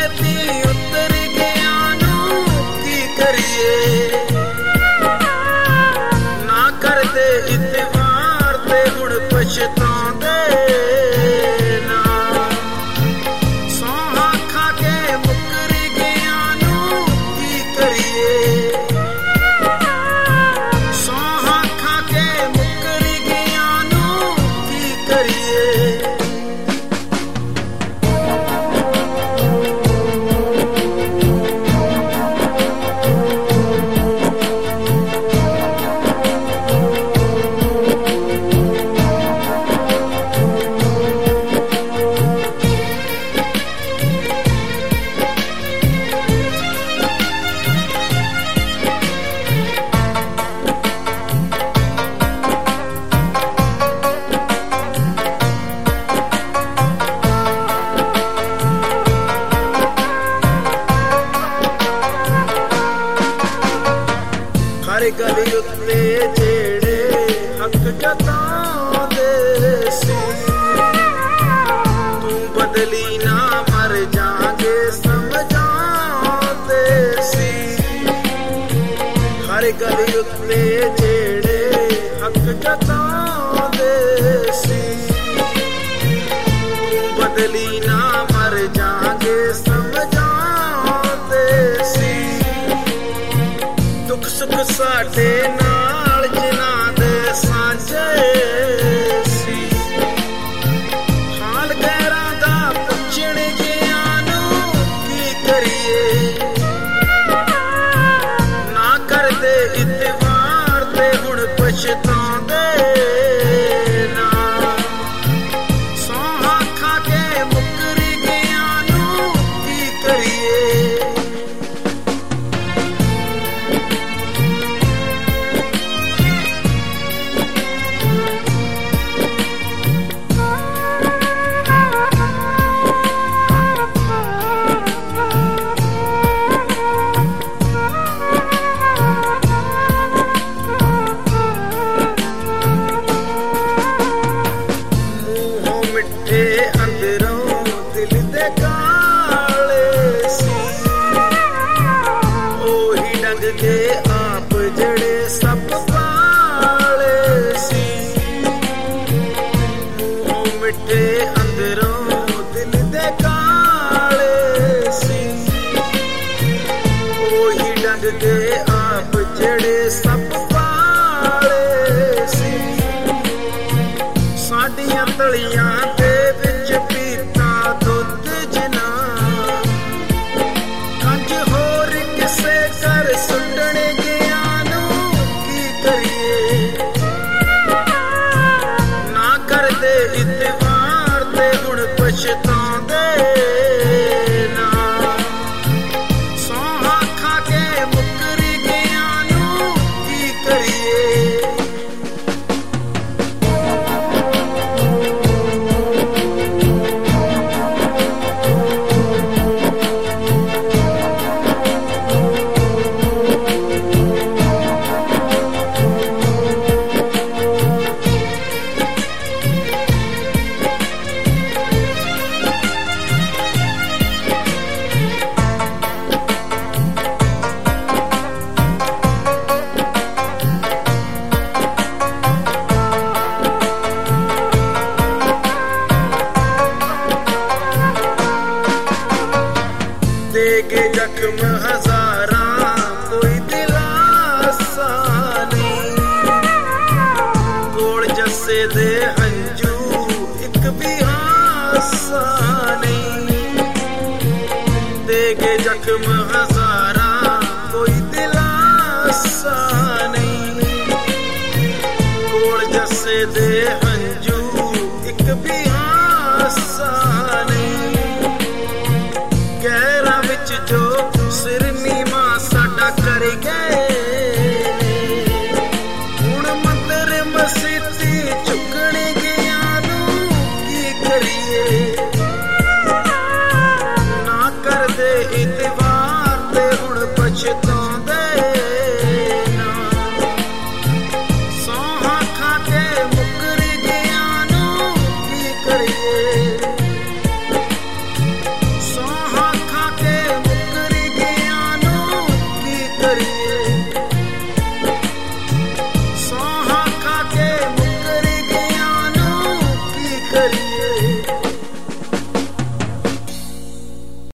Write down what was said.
छेती उतर गया नू की करिए ना कर दे इतवार ते हुण पछतांदे ना सोहा खा के मुकर गया नू की करिए सोहा खा के मुकर गया नू की करिए हर गली उत्ते जेड़े हक जतांदे सी तू बदली ना मर जांगे समझांदे सी हर गली उत्ते जेड़े हक जतांदे सी तू बदली ना मर जांगे समझांदे सी दुख सुख साडे नाल जिन्हां दे सांझे सी हाल गैरां दा पुछण जिहां नूं की करिए ना कर दे इतवार ते हुण पछतांदे ना सोहा खा के मुकर गया नूं की करिए मिठे अंदरों दिल दे काले सी ओही डंग के आप जड़े सब पाले सी मुंह मिठे अंदरों दिल दे काले सी ओही डंग के आप जड़े सब पाले सी साडियां तलियां दे विच पीता दुध जिना कंज होर किसे कर सुटण गया नूं की करिए ना कर दे इतवार ते हुण पछतांदे ना सोहा खा के मुकर गया नूं की करिए देगे जख्म हजारां कोई दिलासा नहीं कोल जस्से दे हंजू एक भी हासा नहीं देगे जख्म हजारां कोई दिलासा नहीं कोल जस्से दे हंजू एक भी हासा नहीं गैरां विच जो